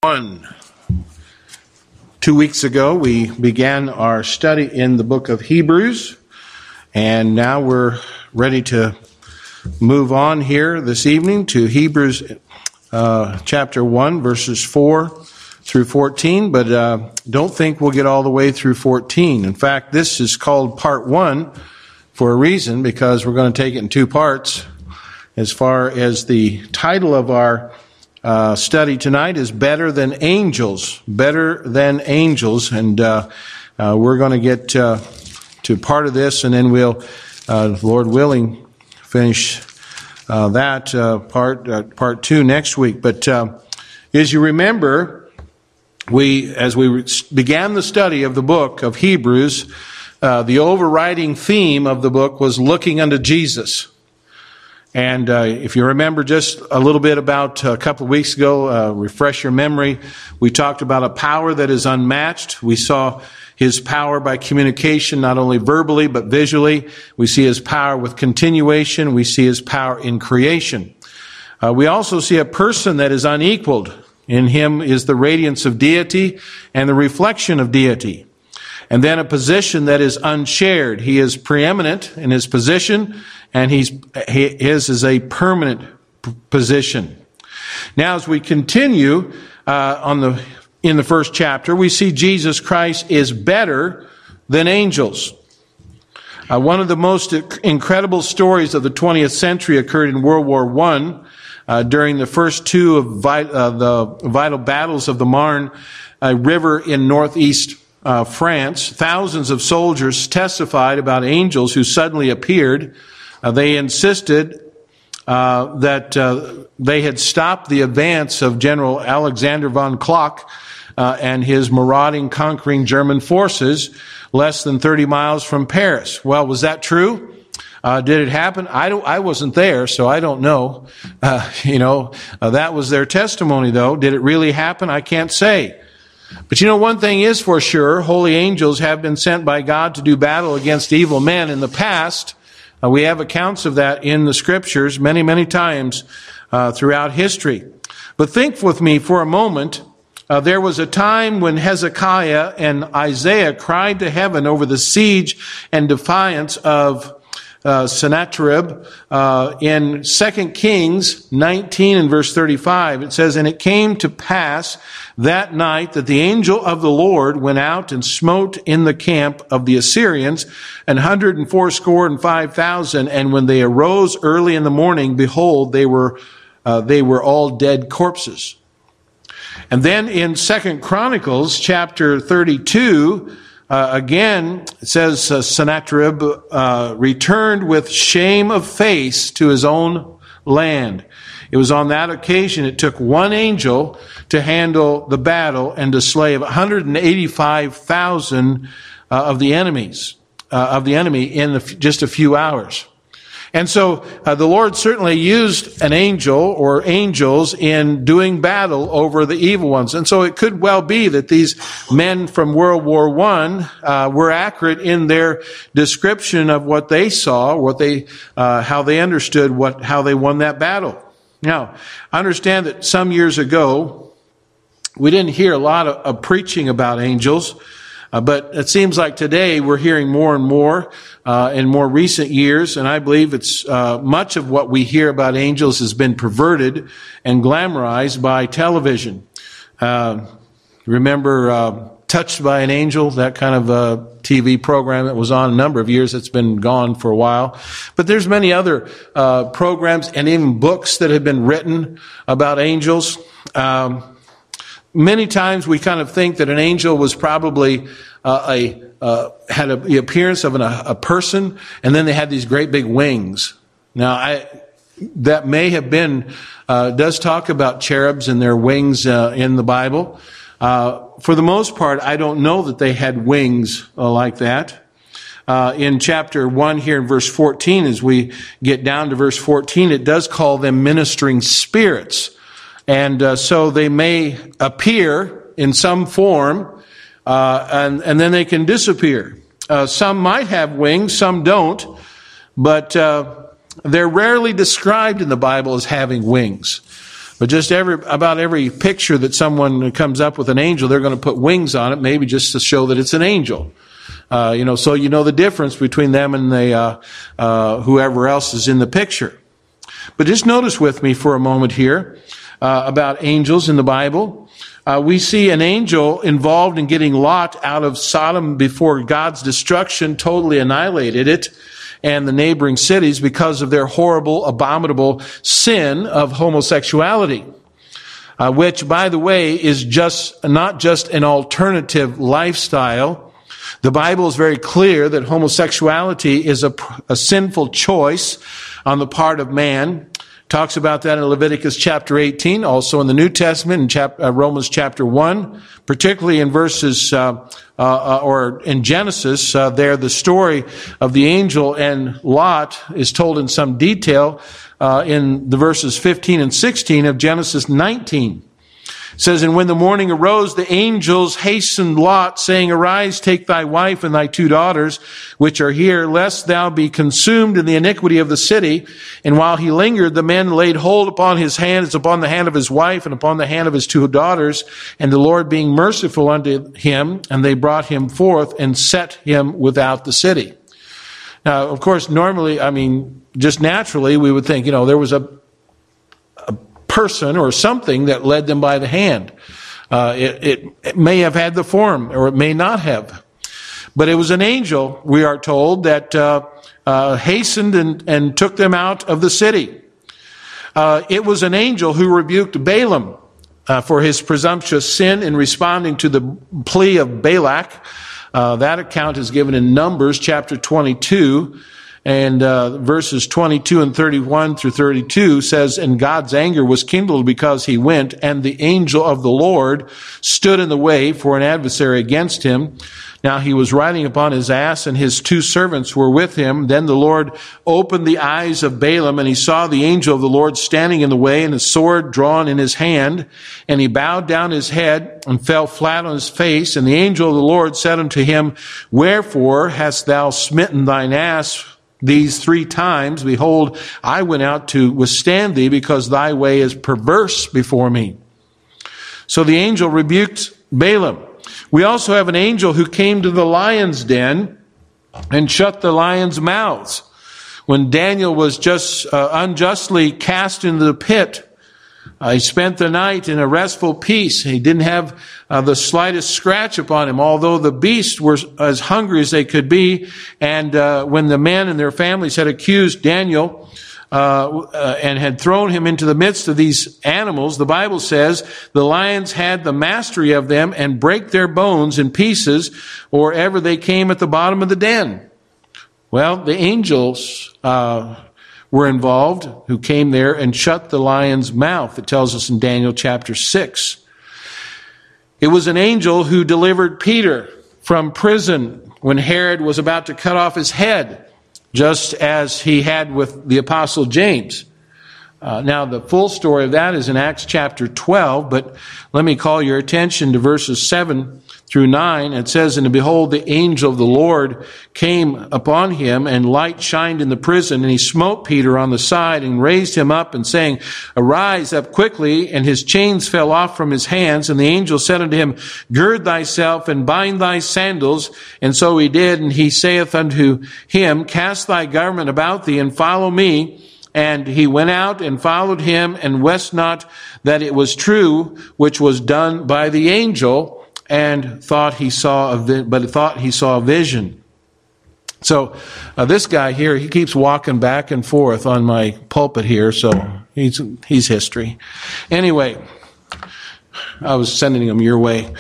1. 2 weeks ago, we began our study in the book of Hebrews, and now we're ready to move on here this evening to Hebrews chapter 1, verses 4 through 14, but don't think we'll get all the way through 14. In fact, this is called part 1 for a reason, because we're going to take it in two parts. As far as the title of our study tonight is Better Than Angels. Better Than Angels. And we're going to get to part of this, and then we'll, Lord willing, finish part 2 next week. But as you remember, as we began the study of the book of Hebrews, the overriding theme of the book was looking unto Jesus. And if you remember just a little bit about a couple of weeks ago, refresh your memory, we talked about a power that is unmatched. We saw His power by communication, not only verbally but visually. We see His power with continuation. We see His power in creation. We also see a person that is unequaled. In Him is the radiance of deity and the reflection of deity. And then a position that is unshared. He is preeminent in His position, and his is a permanent position. Now, as we continue in the first chapter, we see Jesus Christ is better than angels. One of the most incredible stories of the 20th century occurred in World War I during the first two of the vital battles of the Marne River in northeast France. Thousands of soldiers testified about angels who suddenly appeared. They insisted that they had stopped the advance of General Alexander von Kluck and his marauding, conquering German forces less than 30 miles from Paris. Well, was that true? Did it happen? I wasn't there, so I don't know. That was their testimony, though. Did it really happen? I can't say. But one thing is for sure, holy angels have been sent by God to do battle against evil men in the past. We have accounts of that in the Scriptures many, many times throughout history. But think with me for a moment. There was a time when Hezekiah and Isaiah cried to heaven over the siege and defiance of Sennacherib. In 2 Kings 19 and verse 35, it says, "And it came to pass that night that the angel of the Lord went out and smote in the camp of the Assyrians 185,000. And when they arose early in the morning, behold, they were all dead corpses." And then in 2 Chronicles chapter 32, again, it says Sennacherib returned with shame of face to his own land. It was on that occasion it took one angel to handle the battle and to slay 185,000 of the enemy in just a few hours. And so the Lord certainly used an angel or angels in doing battle over the evil ones. And so it could well be that these men from World War I were accurate in their description of what they saw, how they understood how they won that battle. Now, I understand that some years ago, we didn't hear a lot of preaching about angels, but it seems like today we're hearing more and more in more recent years, and I believe it's much of what we hear about angels has been perverted and glamorized by television. Remember Touched by an Angel, that kind of TV program that was on a number of years. It's been gone for a while. But there's many other programs and even books that have been written about angels. Many times we kind of think that an angel was probably had the appearance of a person, and then they had these great big wings. Now, that may have been, does talk about cherubs and their wings in the Bible. For the most part, I don't know that they had wings like that. In chapter 1 here in verse 14, as we get down to verse 14, it does call them ministering spirits. And so they may appear in some form, and then they can disappear. Some might have wings, some don't, but they're rarely described in the Bible as having wings. But just about every picture that someone comes up with an angel, they're going to put wings on it, maybe just to show that it's an angel. So you know the difference between them and whoever else is in the picture. But just notice with me for a moment here about angels in the Bible. We see an angel involved in getting Lot out of Sodom before God's destruction totally annihilated it and the neighboring cities because of their horrible, abominable sin of homosexuality, which, by the way, is not just an alternative lifestyle. The Bible is very clear that homosexuality is a sinful choice on the part of man. Talks about that in Leviticus chapter 18, also in the New Testament, in Romans chapter 1, particularly in verses, or in Genesis, there the story of the angel and Lot is told in some detail in the verses 15 and 16 of Genesis 19. It says, and when the morning arose, the angels hastened Lot, saying, arise, take thy wife and thy 2 daughters, which are here, lest thou be consumed in the iniquity of the city. And while he lingered, the men laid hold upon his hands, upon the hand of his wife, and upon the hand of his 2 daughters, and the Lord being merciful unto him, and they brought him forth and set him without the city. Now, of course, normally, just naturally, we would think, there was a person or something that led them by the hand. It may have had the form, or it may not have. But it was an angel, we are told, that hastened and took them out of the city. It was an angel who rebuked Balaam for his presumptuous sin in responding to the plea of Balak. That account is given in Numbers chapter 22. And verses 22 and 31 through 32 says, and God's anger was kindled because he went, and the angel of the Lord stood in the way for an adversary against him. Now he was riding upon his ass, and his 2 servants were with him. Then the Lord opened the eyes of Balaam, and he saw the angel of the Lord standing in the way, and a sword drawn in his hand. And he bowed down his head and fell flat on his face. And the angel of the Lord said unto him, wherefore hast thou smitten thine ass these 3 times? Behold, I went out to withstand thee, because thy way is perverse before me. So the angel rebuked Balaam. We also have an angel who came to the lion's den and shut the lions' mouths. When Daniel was just unjustly cast into the pit, he spent the night in a restful peace. He didn't have the slightest scratch upon him, although the beasts were as hungry as they could be. And when the men and their families had accused Daniel and had thrown him into the midst of these animals, the Bible says the lions had the mastery of them and brake their bones in pieces or ever they came at the bottom of the den. Well, the angels were involved, who came there and shut the lion's mouth. It tells us in Daniel chapter 6. It was an angel who delivered Peter from prison when Herod was about to cut off his head, just as he had with the apostle James. Now, the full story of that is in Acts chapter 12, but let me call your attention to verses 7 through 9. It says, and behold, the angel of the Lord came upon him, and light shined in the prison, and he smote Peter on the side and raised him up, and saying, arise up quickly. And his chains fell off from his hands. And the angel said unto him, gird thyself and bind thy sandals. And so he did. And he saith unto him, cast thy garment about thee and follow me. And he went out and followed him, and wist not that it was true, which was done by the angel, and thought he saw a vision. So this guy here, he keeps walking back and forth on my pulpit here, so he's history. Anyway, I was sending him your way.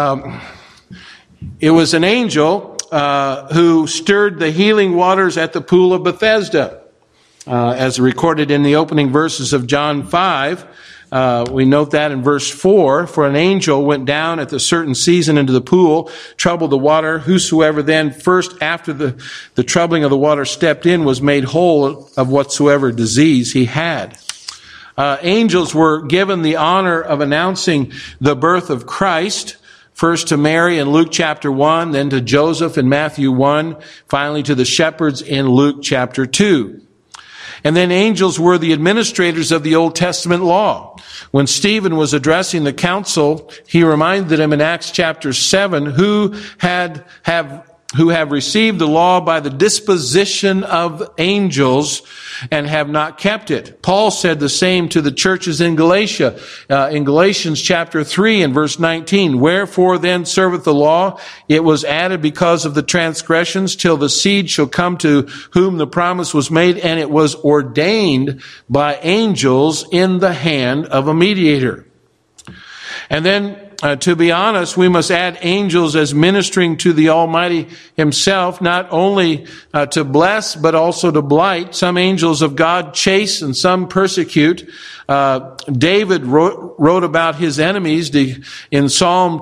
It was an angel who stirred the healing waters at the pool of Bethesda. As recorded in the opening verses of John 5, we note that in verse 4, for an angel went down at a certain season into the pool, troubled the water. Whosoever then first after the troubling of the water stepped in was made whole of whatsoever disease he had. Angels were given the honor of announcing the birth of Christ, first to Mary in Luke chapter 1, then to Joseph in Matthew 1, finally to the shepherds in Luke chapter 2. And then angels were the administrators of the Old Testament law. When Stephen was addressing the council, he reminded them in Acts chapter 7 who have received the law by the disposition of angels and have not kept it. Paul said the same to the churches in Galatia, in Galatians chapter 3 and verse 19. Wherefore then serveth the law? It was added because of the transgressions till the seed shall come to whom the promise was made, and it was ordained by angels in the hand of a mediator. And then to be honest, we must add angels as ministering to the Almighty Himself, not only to bless, but also to blight. Some angels of God chase and some persecute. David wrote about his enemies in Psalm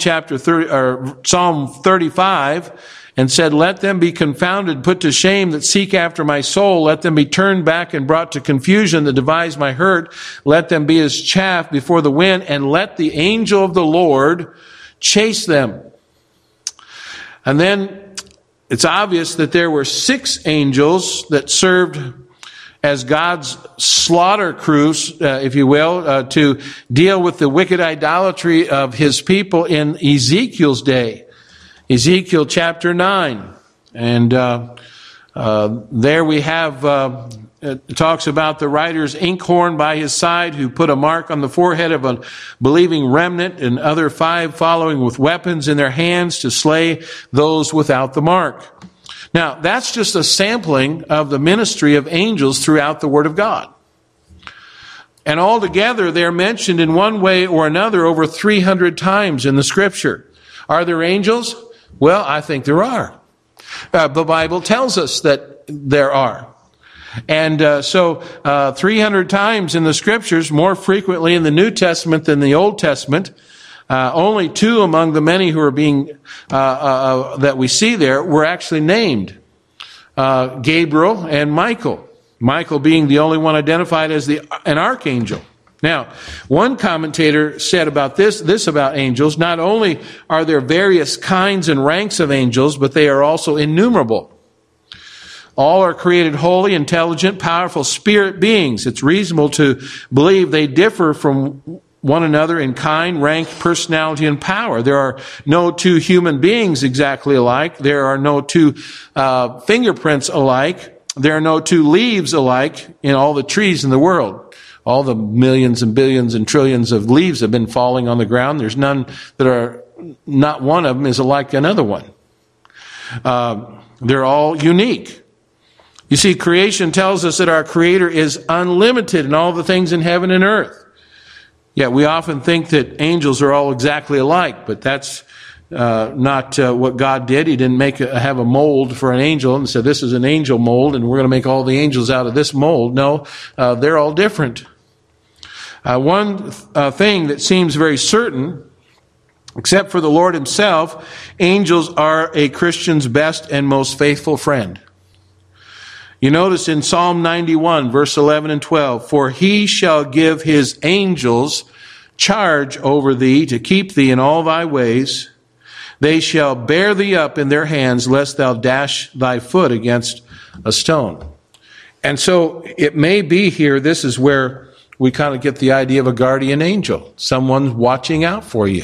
35, and said, let them be confounded, put to shame that seek after my soul. Let them be turned back and brought to confusion that devise my hurt. Let them be as chaff before the wind, and let the angel of the Lord chase them. And then it's obvious that there were 6 angels that served as God's slaughter crews, if you will, to deal with the wicked idolatry of His people in Ezekiel's day. Ezekiel chapter 9. And there we have, it talks about the rider's inkhorn by his side, who put a mark on the forehead of a believing remnant, and other 5 following with weapons in their hands to slay those without the mark. Now, that's just a sampling of the ministry of angels throughout the Word of God. And altogether, they're mentioned in one way or another over 300 times in the Scripture. Are there angels? Well, I think there are. The Bible tells us that there are. And so 300 times in the Scriptures, more frequently in the New Testament than the Old Testament. Only 2 among the many who are being that we see there were actually named. Gabriel and Michael. Michael being the only one identified as an archangel. Now, one commentator said about this about angels, not only are there various kinds and ranks of angels, but they are also innumerable. All are created holy, intelligent, powerful spirit beings. It's reasonable to believe they differ from one another in kind, rank, personality, and power. There are no 2 human beings exactly alike. There are no 2 fingerprints alike. There are no 2 leaves alike in all the trees in the world. All the millions and billions and trillions of leaves have been falling on the ground. There's none that are, not one of them is alike another one. They're all unique. You see, creation tells us that our Creator is unlimited in all the things in heaven and earth. Yet we often think that angels are all exactly alike, but that's not what God did. He didn't have a mold for an angel and said, this is an angel mold, and we're going to make all the angels out of this mold. No, they're all different. One thing that seems very certain, except for the Lord Himself, angels are a Christian's best and most faithful friend. You notice in Psalm 91, verse 11 and 12, for He shall give His angels charge over thee to keep thee in all thy ways. They shall bear thee up in their hands, lest thou dash thy foot against a stone. And so it may be here, this is where we kind of get the idea of a guardian angel, someone watching out for you.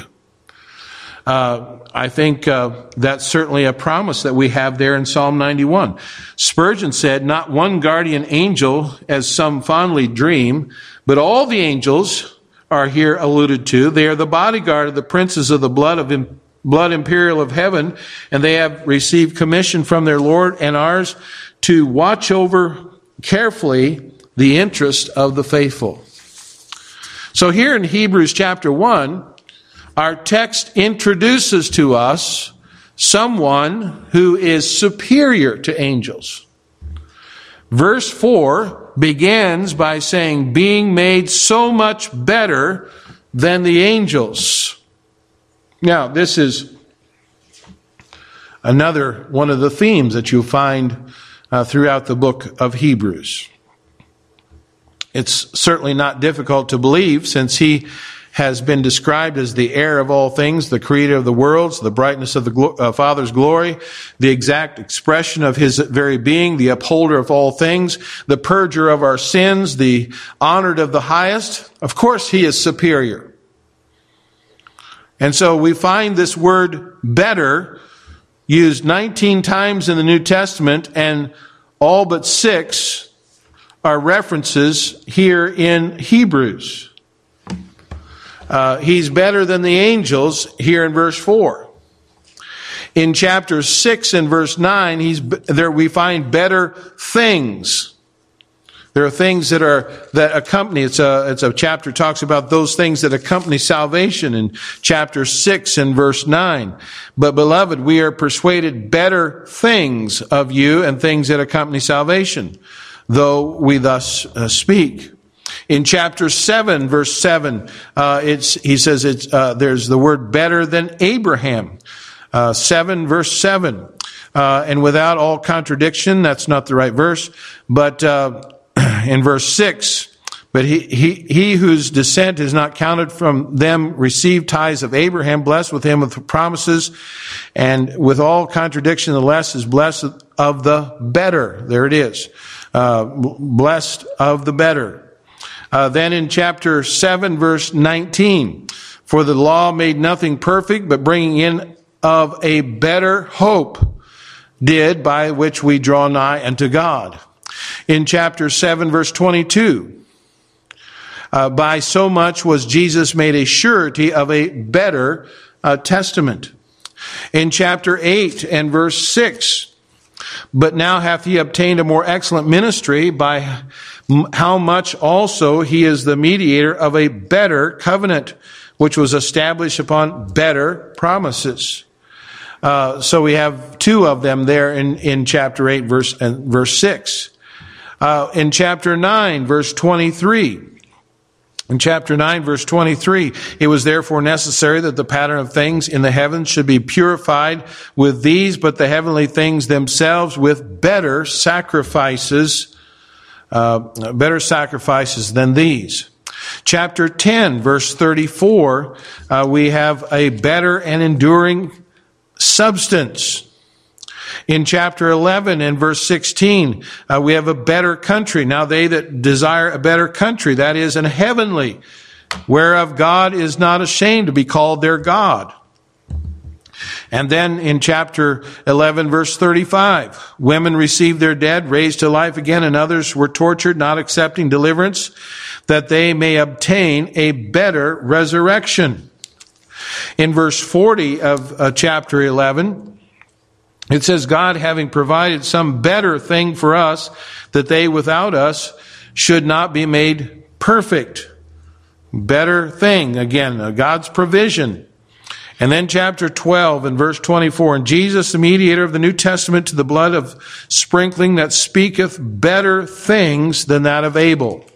I think that's certainly a promise that we have there in Psalm 91. Spurgeon said, not one guardian angel as some fondly dream, but all the angels are here alluded to. They are the bodyguard of the princes of the blood imperial of heaven, and they have received commission from their Lord and ours to watch over carefully the interest of the faithful. So here in Hebrews chapter 1, our text introduces to us someone who is superior to angels. Verse 4 begins by saying, being made so much better than the angels. Now, this is another one of the themes that you'll find throughout the book of Hebrews. It's certainly not difficult to believe, since he has been described as the heir of all things, the creator of the worlds, the brightness of the Father's glory, the exact expression of his very being, the upholder of all things, the purger of our sins, the honored of the highest. Of course, he is superior. And so we find this word better used 19 times in the New Testament, and all but 6 are references here in Hebrews. He's better than the angels here in verse 4. In chapter 6 and verse 9, there we find better things. There are things that accompany. It's a chapter talks about those things that accompany salvation in chapter 6 and verse 9. But beloved, we are persuaded better things of you and things that accompany salvation, though we thus speak. In chapter 7, verse 7, he says there's the word better than Abraham. 7, verse 7. And without all contradiction, that's not the right verse, but in verse 6, but he whose descent is not counted from them received tithes of Abraham, blessed with him with promises, and with all contradiction, the less is blessed of the better. There it is. Blessed of the better. Then in chapter 7, verse 19, for the law made nothing perfect, but bringing in of a better hope did, by which we draw nigh unto God. In chapter 7, verse 22, by so much was Jesus made a surety of a better testament. In chapter 8 and verse 6, but now hath he obtained a more excellent ministry, by how much also he is the mediator of a better covenant, which was established upon better promises. So we have 2 of them there in chapter 8, verse 6. In chapter 9, verse 23. In chapter 9, verse 23, it was therefore necessary that the pattern of things in the heavens should be purified with these, but the heavenly things themselves with better sacrifices than these. Chapter 10, verse 34, we have a better and enduring substance. In chapter 11 and verse 16, we have a better country. Now they that desire a better country, that is, an heavenly, whereof God is not ashamed to be called their God. And then in chapter 11, verse 35, women received their dead, raised to life again, and others were tortured, not accepting deliverance, that they may obtain a better resurrection. In verse 40 of chapter 11, it says, God having provided some better thing for us, that they without us should not be made perfect. Better thing, again, God's provision. And then chapter 12 and verse 24, and Jesus, the mediator of the New Testament, to the blood of sprinkling that speaketh better things than that of Abel.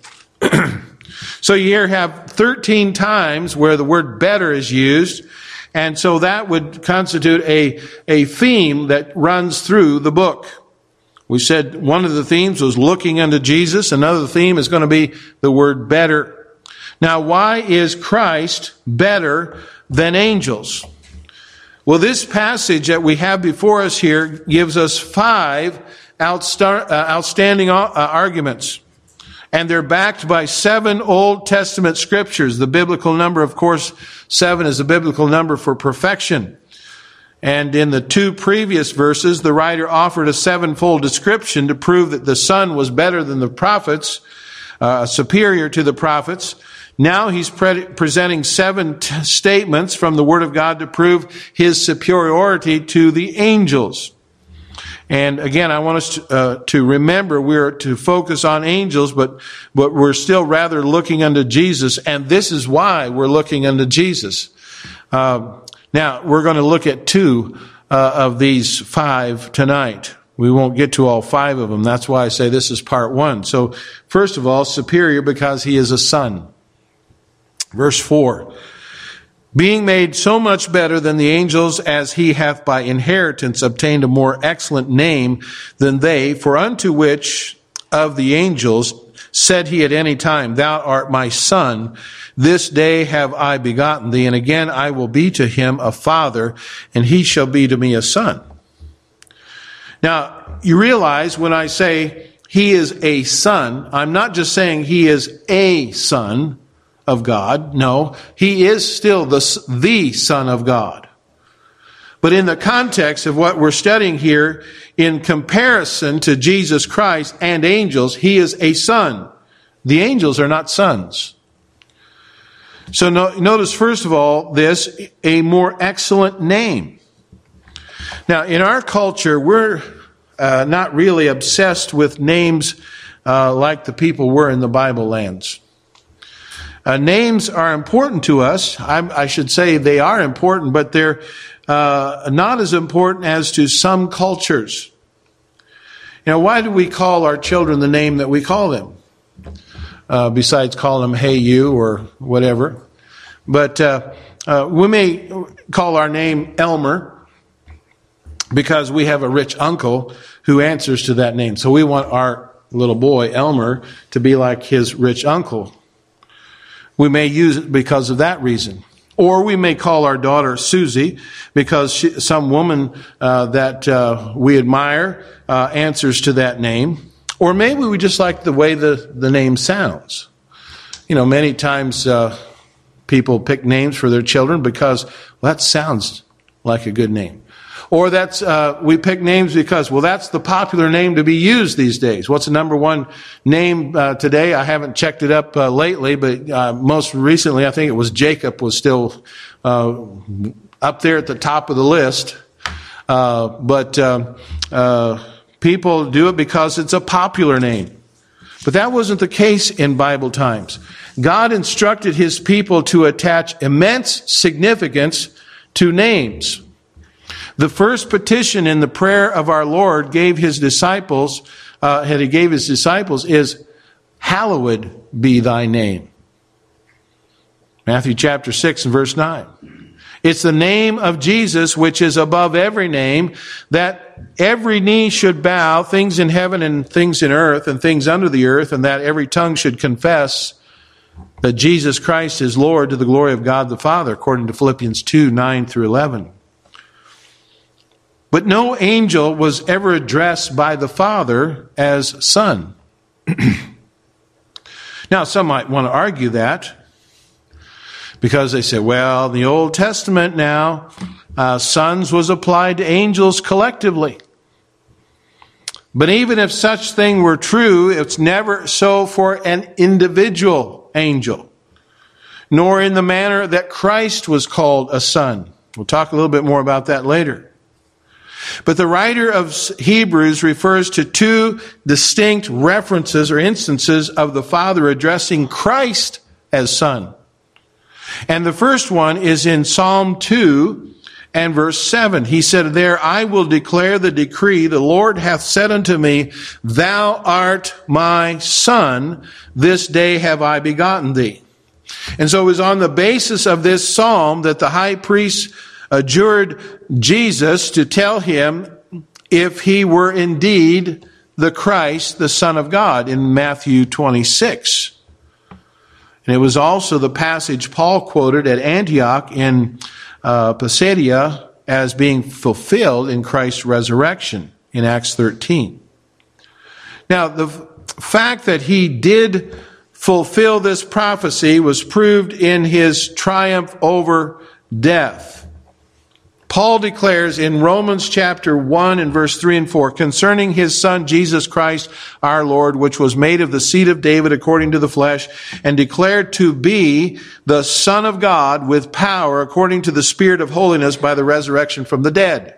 So you here have 13 times where the word better is used. And so that would constitute a theme that runs through the book. We said one of the themes was looking unto Jesus. Another theme is going to be the word better. Now, why is Christ better than angels? Well, this passage that we have before us here gives us 5 outstanding arguments. And they're backed by 7 Old Testament scriptures. The biblical number, of course, 7 is the biblical number for perfection. And in the 2 previous verses, the writer offered a 7-fold description to prove that the Son was better than the prophets, superior to the prophets. Now he's presenting 7 statements from the Word of God to prove his superiority to the angels. And again, I want us to remember we're to focus on angels, but we're still rather looking unto Jesus, and this is why we're looking unto Jesus. Now, we're going to look at 2 of these 5 tonight. We won't get to all 5 of them. That's why I say this is part 1. So, first of all, superior because he is a son. Verse 4. Being made so much better than the angels, as he hath by inheritance obtained a more excellent name than they, for unto which of the angels said he at any time, thou art my son, this day have I begotten thee, and again I will be to him a father, and he shall be to me a son. Now, you realize when I say he is a son, I'm not just saying he is a son of God. No, he is still the Son of God. But in the context of what we're studying here, in comparison to Jesus Christ and angels, he is a son. The angels are not sons. So notice, first of all, this, a more excellent name. Now, in our culture, we're not really obsessed with names like the people were in the Bible lands. Names are important to us. I should say they are important, but they're not as important as to some cultures. You know, why do we call our children the name that we call them? Besides calling them, hey, you, or whatever. But we may call our name Elmer because we have a rich uncle who answers to that name. So we want our little boy, Elmer, to be like his rich uncle. We may use it because of that reason. Or we may call our daughter Susie because some woman that we admire answers to that name. Or maybe we just like the way the name sounds. You know, many times people pick names for their children because, well, that sounds like a good name. Or we pick names because, well, that's the popular name to be used these days. What's the number one name today? I haven't checked it up lately, but most recently I think it was Jacob was still up there at the top of the list. But people do it because it's a popular name. But that wasn't the case in Bible times. God instructed his people to attach immense significance to names. The first petition in the prayer of our Lord gave his disciples, is, hallowed be thy name. Matthew chapter 6 and verse 9. It's the name of Jesus which is above every name, that every knee should bow, things in heaven and things in earth and things under the earth, and that every tongue should confess that Jesus Christ is Lord to the glory of God the Father, according to Philippians 2, 9 through 11. But no angel was ever addressed by the Father as Son. Now, some might want to argue that because they say, well, in the Old Testament now, sons was applied to angels collectively. But even if such thing were true, it's never so for an individual angel, nor in the manner that Christ was called a son. We'll talk a little bit more about that later. But the writer of Hebrews refers to two distinct references or instances of the Father addressing Christ as Son. And the first one is in Psalm 2 and verse 7. He said, there, I will declare the decree, the Lord hath said unto me, thou art my Son, this day have I begotten thee. And so it was on the basis of this psalm that the high priest adjured Jesus to tell him if he were indeed the Christ, the Son of God, in Matthew 26. And it was also the passage Paul quoted at Antioch in Pisidia as being fulfilled in Christ's resurrection in Acts 13. Now, the fact that he did fulfill this prophecy was proved in his triumph over death. Paul declares in Romans chapter 1 and verse 3 and 4, concerning his Son, Jesus Christ, our Lord, which was made of the seed of David according to the flesh, and declared to be the Son of God with power according to the Spirit of holiness by the resurrection from the dead.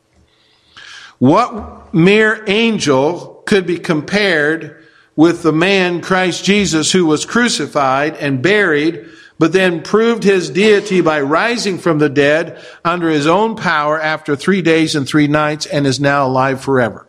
What mere angel could be compared with the man Christ Jesus who was crucified and buried, but then proved his deity by rising from the dead under his own power after 3 days and 3 nights, and is now alive forever.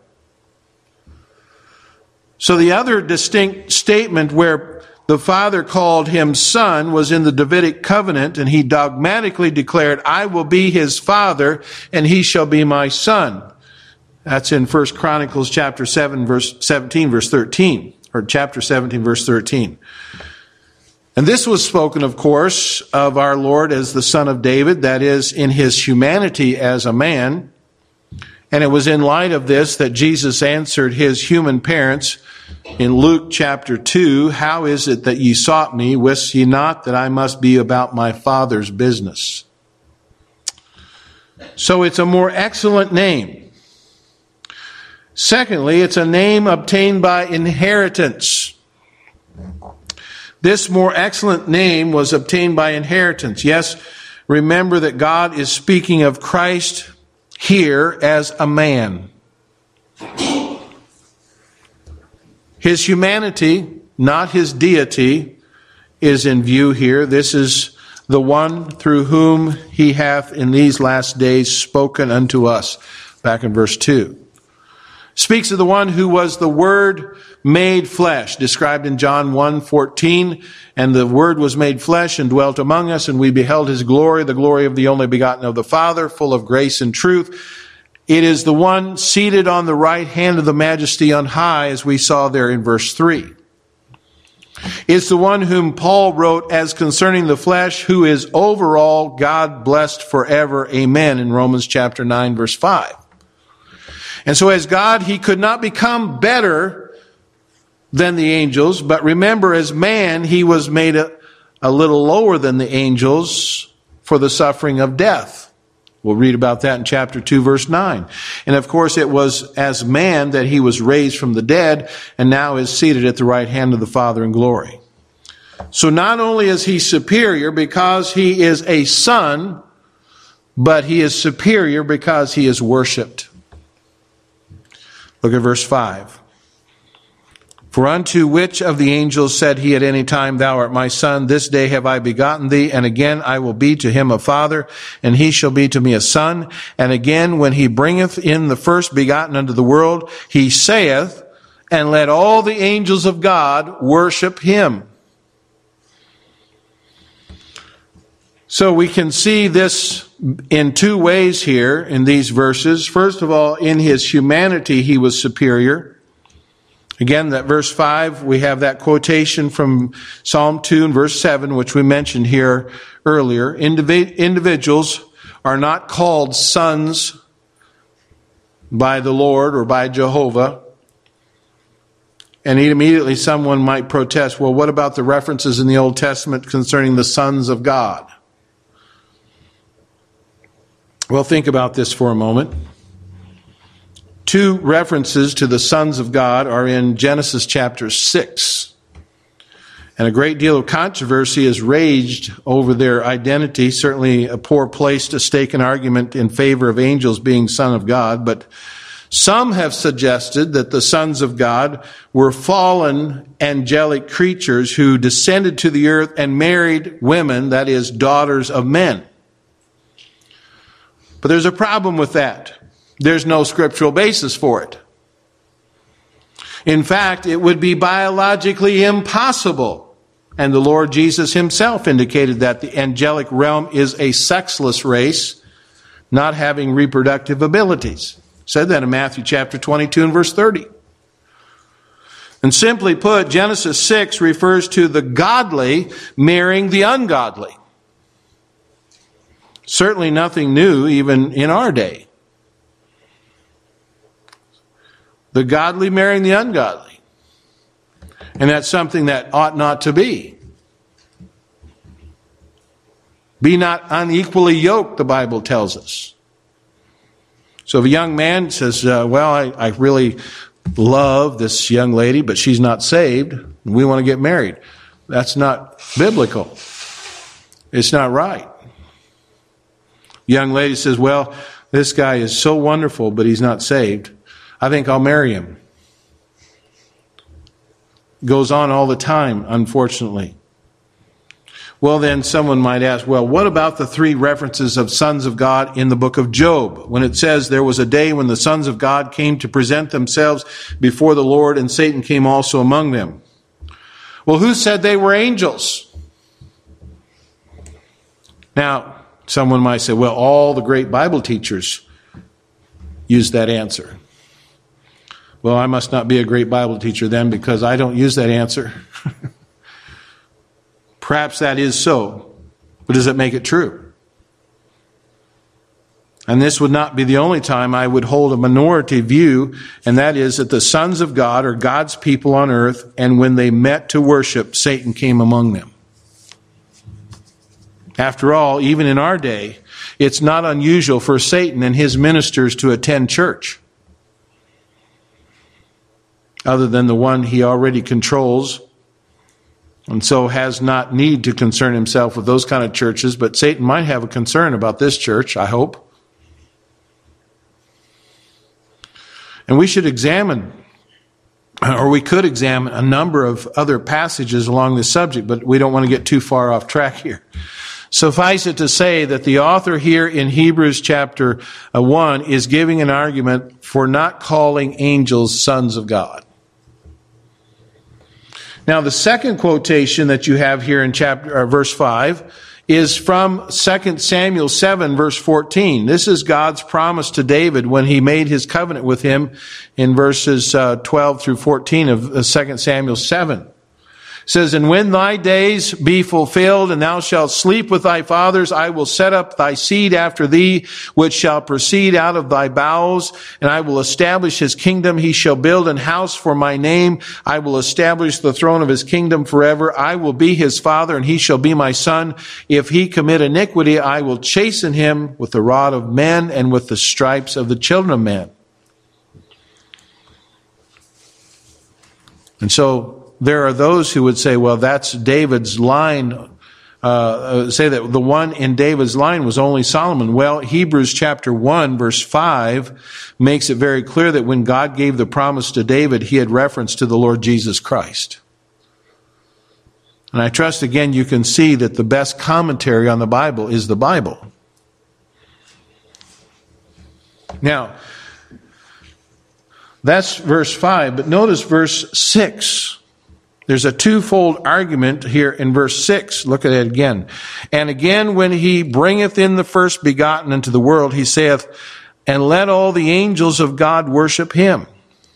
So the other distinct statement where the Father called him Son was in the Davidic covenant, and he dogmatically declared, I will be his Father, and he shall be my Son. That's in 1 Chronicles chapter 7, verse 17, verse 13. or chapter 17, verse 13. And this was spoken, of course, of our Lord as the Son of David, that is, in his humanity as a man. And it was in light of this that Jesus answered his human parents in Luke chapter 2, "How is it that ye sought me? Wist ye not that I must be about my Father's business?" So it's a more excellent name. Secondly, it's a name obtained by inheritance. This more excellent name was obtained by inheritance. Yes, remember that God is speaking of Christ here as a man. His humanity, not his deity, is in view here. This is the one through whom he hath in these last days spoken unto us. Back in verse 2. Speaks of the one who was the Word made flesh, described in John 1:14. And the Word was made flesh and dwelt among us, and we beheld his glory, the glory of the only begotten of the Father, full of grace and truth. It is the one seated on the right hand of the Majesty on high, as we saw there in verse 3. It's the one whom Paul wrote as concerning the flesh, who is over all, God blessed forever. Amen, in Romans chapter 9, verse 5. And so as God, he could not become better than the angels, but remember, as man, he was made a little lower than the angels for the suffering of death. We'll read about that in chapter 2, verse 9. And of course, it was as man that he was raised from the dead and now is seated at the right hand of the Father in glory. So not only is he superior because he is a son, but he is superior because he is worshipped. Look at verse 5. For unto which of the angels said he at any time, Thou art my son, this day have I begotten thee, and again I will be to him a father, and he shall be to me a son. And again, when he bringeth in the first begotten unto the world, he saith, And let all the angels of God worship him. So we can see this in two ways here in these verses. First of all, in his humanity, he was superior. Again, that verse 5, we have that quotation from Psalm 2 and verse 7, which we mentioned here earlier. Individuals are not called sons by the Lord or by Jehovah. And immediately someone might protest, well, what about the references in the Old Testament concerning the sons of God? Well, think about this for a moment. Two references to the sons of God are in Genesis chapter 6. And a great deal of controversy is raged over their identity. Certainly a poor place to stake an argument in favor of angels being son of God. But some have suggested that the sons of God were fallen angelic creatures who descended to the earth and married women, that is, daughters of men. But there's a problem with that. There's no scriptural basis for it. In fact, it would be biologically impossible. And the Lord Jesus himself indicated that the angelic realm is a sexless race, not having reproductive abilities. Said that in Matthew chapter 22 and verse 30. And simply put, Genesis 6 refers to the godly marrying the ungodly. Certainly nothing new even in our day. The godly marrying the ungodly. And that's something that ought not to be. Be not unequally yoked, the Bible tells us. So if a young man says, I really love this young lady, but she's not saved, and we want to get married. That's not biblical. It's not right. Young lady says, well, this guy is so wonderful, but he's not saved. I think I'll marry him. Goes on all the time, unfortunately. Well, then someone might ask, well, what about the three references of sons of God in the book of Job? When it says there was a day when the sons of God came to present themselves before the Lord, and Satan came also among them. Well, who said they were angels? Now, someone might say, well, all the great Bible teachers used that answer. Well, I must not be a great Bible teacher then, because I don't use that answer. Perhaps that is so, but does it make it true? And this would not be the only time I would hold a minority view, and that is that the sons of God are God's people on earth, and when they met to worship, Satan came among them. After all, even in our day, it's not unusual for Satan and his ministers to attend church, other than the one he already controls, and so has not need to concern himself with those kind of churches. But Satan might have a concern about this church, I hope. And we should examine, or we could examine, a number of other passages along this subject, but we don't want to get too far off track here. Suffice it to say that the author here in Hebrews chapter 1 is giving an argument for not calling angels sons of God. Now, the second quotation that you have here in verse 5 is from 2 Samuel 7, verse 14. This is God's promise to David when he made his covenant with him in verses 12 through 14 of 2 Samuel 7. It says, "And when thy days be fulfilled, and thou shalt sleep with thy fathers, I will set up thy seed after thee, which shall proceed out of thy bowels, and I will establish his kingdom. He shall build an house for my name. I will establish the throne of his kingdom forever. I will be his father, and he shall be my son. If he commit iniquity, I will chasten him with the rod of men and with the stripes of the children of men." And so there are those who would say, well, that's David's line, say that the one in David's line was only Solomon. Well, Hebrews chapter 1, verse 5 makes it very clear that when God gave the promise to David, he had reference to the Lord Jesus Christ. And I trust, again, you can see that the best commentary on the Bible is the Bible. Now, that's verse 5, but notice verse 6. There's a twofold argument here in verse 6. Look at it again. "And again, when he bringeth in the first begotten into the world, he saith, and let all the angels of God worship him."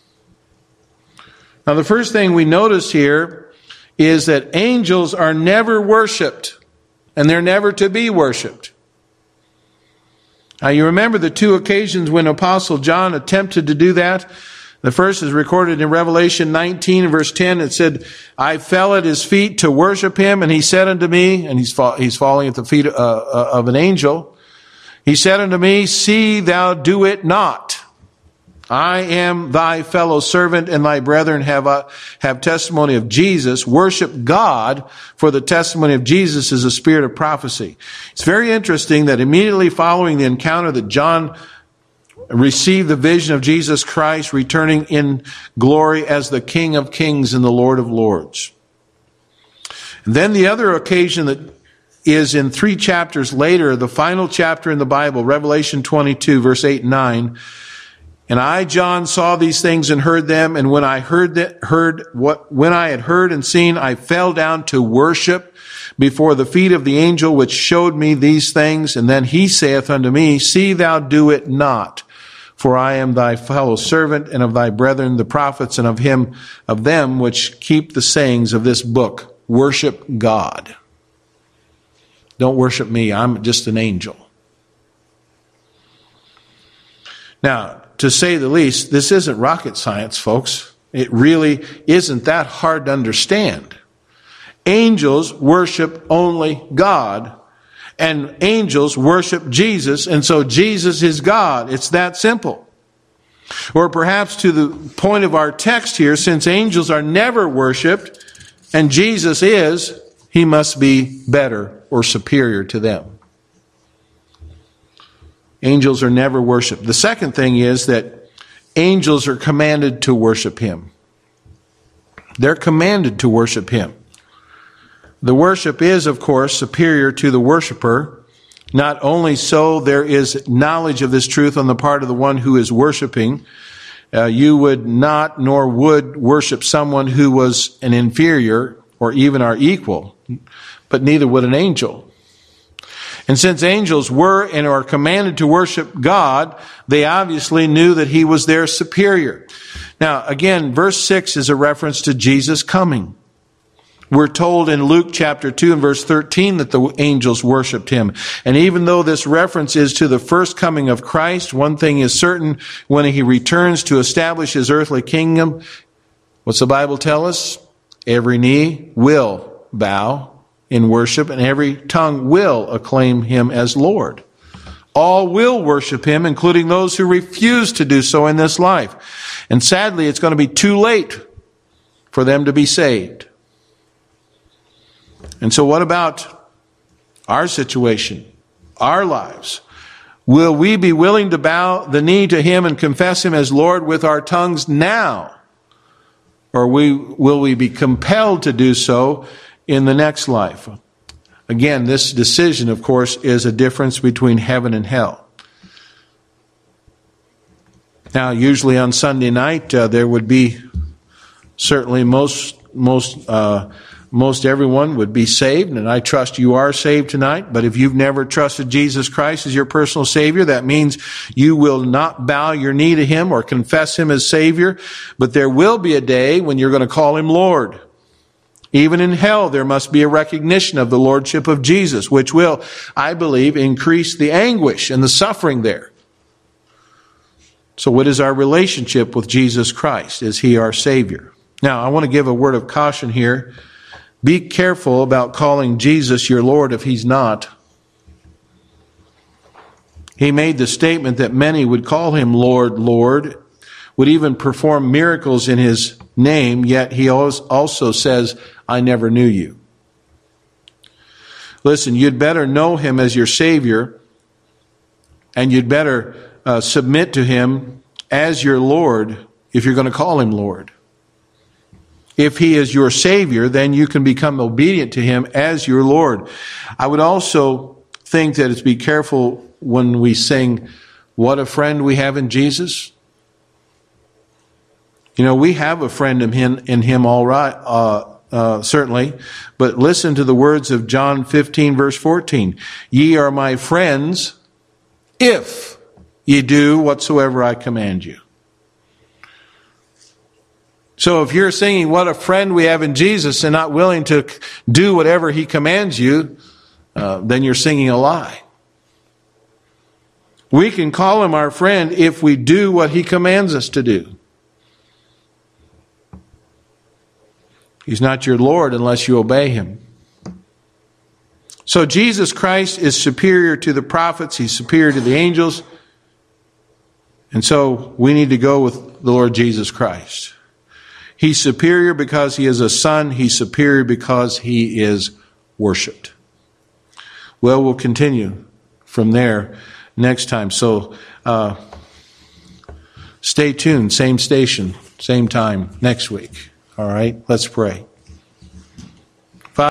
Now, the first thing we notice here is that angels are never worshiped, and they're never to be worshiped. Now, you remember the two occasions when Apostle John attempted to do that? The first is recorded in Revelation 19, verse 10. It said, "I fell at his feet to worship him, and he said unto me," and he's falling at the feet of an angel. "He said unto me, See thou do it not. I am thy fellow servant, and thy brethren have testimony of Jesus. Worship God, for the testimony of Jesus is a spirit of prophecy." It's very interesting that immediately following the encounter that John received the vision of Jesus Christ returning in glory as the King of Kings and the Lord of Lords. And then the other occasion that is in 3 chapters later, the final chapter in the Bible, Revelation 22, verse 8 and 9. "And I, John, saw these things and heard them, and when I when I had heard and seen, I fell down to worship before the feet of the angel which showed me these things. And then he saith unto me, See thou do it not. For I am thy fellow servant, and of thy brethren the prophets, and of them which keep the sayings of this book. Worship God." Don't worship me. I'm just an angel. Now, to say the least, this isn't rocket science, folks. It really isn't that hard to understand. Angels worship only God, and angels worship Jesus, and so Jesus is God. It's that simple. Or perhaps to the point of our text here, since angels are never worshiped, and Jesus is, he must be better or superior to them. Angels are never worshiped. The second thing is that angels are commanded to worship him. They're commanded to worship him. The worship is, of course, superior to the worshiper. Not only so, there is knowledge of this truth on the part of the one who is worshiping. You would not nor would worship someone who was an inferior or even our equal, but neither would an angel. And since angels were and are commanded to worship God, they obviously knew that he was their superior. Now, again, verse 6 is a reference to Jesus coming. We're told in Luke chapter 2 and verse 13 that the angels worshiped him. And even though this reference is to the first coming of Christ, one thing is certain: when he returns to establish his earthly kingdom, what's the Bible tell us? Every knee will bow in worship, and every tongue will acclaim him as Lord. All will worship him, including those who refuse to do so in this life. And sadly, it's going to be too late for them to be saved. And so what about our situation, our lives? Will we be willing to bow the knee to him and confess him as Lord with our tongues now? Or will we be compelled to do so in the next life? Again, this decision, of course, is a difference between heaven and hell. Now, usually on Sunday night, there would be certainly most everyone would be saved, and I trust you are saved tonight. But if you've never trusted Jesus Christ as your personal Savior, that means you will not bow your knee to him or confess him as Savior. But there will be a day when you're going to call him Lord. Even in hell, there must be a recognition of the Lordship of Jesus, which will, I believe, increase the anguish and the suffering there. So what is our relationship with Jesus Christ? Is he our Savior? Now, I want to give a word of caution here. Be careful about calling Jesus your Lord if he's not. He made the statement that many would call him Lord, Lord, would even perform miracles in his name, yet he also says, I never knew you. Listen, you'd better know him as your Savior, and you'd better submit to him as your Lord if you're going to call him Lord. If he is your Savior, then you can become obedient to him as your Lord. I would also think that it's be careful when we sing, what a friend we have in Jesus. You know, we have a friend in him all right, certainly. But listen to the words of John 15, verse 14. Ye are my friends if ye do whatsoever I command you. So if you're singing, what a friend we have in Jesus, and not willing to do whatever he commands you, then you're singing a lie. We can call him our friend if we do what he commands us to do. He's not your Lord unless you obey him. So Jesus Christ is superior to the prophets. He's superior to the angels. And so we need to go with the Lord Jesus Christ. He's superior because he is a son. He's superior because he is worshiped. Well, we'll continue from there next time. So stay tuned. Same station, same time next week. All right, let's pray.